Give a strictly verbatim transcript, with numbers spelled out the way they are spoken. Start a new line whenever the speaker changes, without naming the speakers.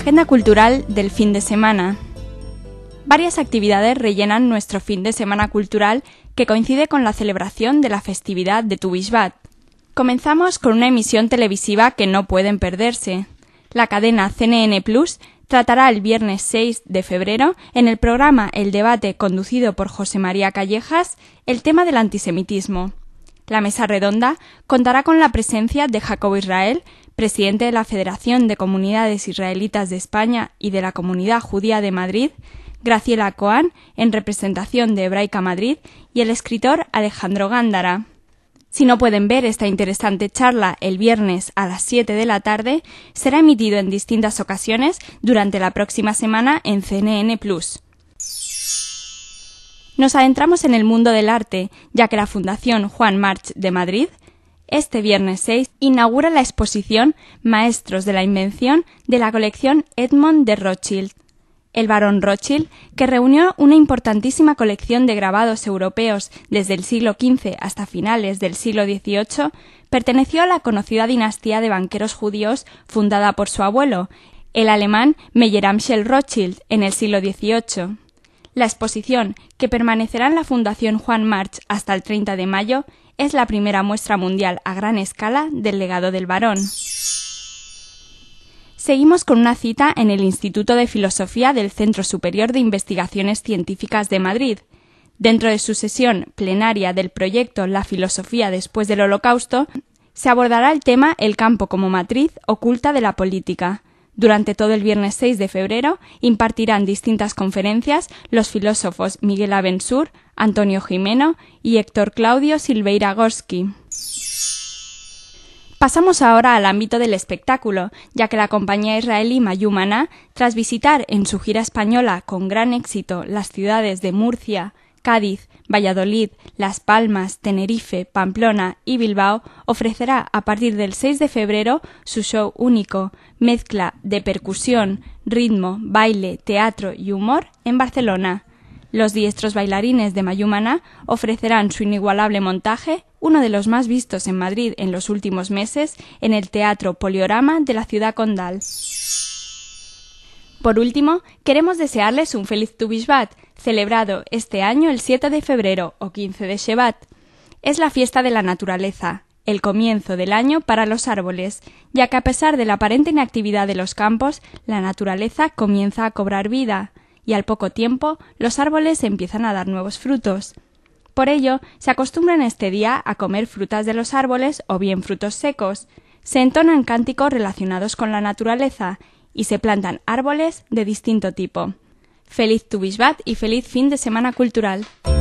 Agenda cultural del fin de semana. Varias actividades rellenan nuestro fin de semana cultural que coincide con la celebración de la festividad de Tu Bisbat. Comenzamos con una emisión televisiva que no pueden perderse. La cadena C N N Plus tratará el viernes seis de febrero en el programa El Debate, conducido por José María Callejas, el tema del antisemitismo. La mesa redonda contará con la presencia de Jacobo Israel, presidente de la Federación de Comunidades Israelitas de España y de la Comunidad Judía de Madrid, Graciela Coan, en representación de Hebraica Madrid, y el escritor Alejandro Gándara. Si no pueden ver esta interesante charla el viernes a las siete de la tarde, será emitido en distintas ocasiones durante la próxima semana en C N N Plus. Nos adentramos en el mundo del arte, ya que la Fundación Juan March de Madrid, este viernes seis, inaugura la exposición Maestros de la Invención de la colección Edmond de Rothschild. El barón Rothschild, que reunió una importantísima colección de grabados europeos desde el siglo quince hasta finales del siglo dieciocho, perteneció a la conocida dinastía de banqueros judíos fundada por su abuelo, el alemán Meyer Amschel Rothschild, en el siglo dieciocho. La exposición, que permanecerá en la Fundación Juan March hasta el treinta de mayo, es la primera muestra mundial a gran escala del legado del barón. Seguimos con una cita en el Instituto de Filosofía del Centro Superior de Investigaciones Científicas de Madrid. Dentro de su sesión plenaria del proyecto La filosofía después del Holocausto, se abordará el tema El campo como matriz oculta de la política. Durante todo el viernes seis de febrero impartirán distintas conferencias los filósofos Miguel Abensur, Antonio Gimeno y Héctor Claudio Silveira Gorski. Pasamos ahora al ámbito del espectáculo, ya que la compañía israelí Mayumana, tras visitar en su gira española con gran éxito las ciudades de Murcia, Cádiz, Valladolid, Las Palmas, Tenerife, Pamplona y Bilbao, ofrecerá a partir del seis de febrero su show único, mezcla de percusión, ritmo, baile, teatro y humor en Barcelona. Los diestros bailarines de Mayumana ofrecerán su inigualable montaje, uno de los más vistos en Madrid en los últimos meses, en el Teatro Poliorama de la ciudad condal. Por último, queremos desearles un feliz Tu Bisbat, celebrado este año el siete de febrero o quince de Shevat. Es la fiesta de la naturaleza, el comienzo del año para los árboles, ya que a pesar de la aparente inactividad de los campos, la naturaleza comienza a cobrar vida, y al poco tiempo los árboles empiezan a dar nuevos frutos. Por ello, se acostumbra en este día a comer frutas de los árboles o bien frutos secos, se entonan cánticos relacionados con la naturaleza y se plantan árboles de distinto tipo. Feliz Tu Bisbat y feliz fin de semana cultural.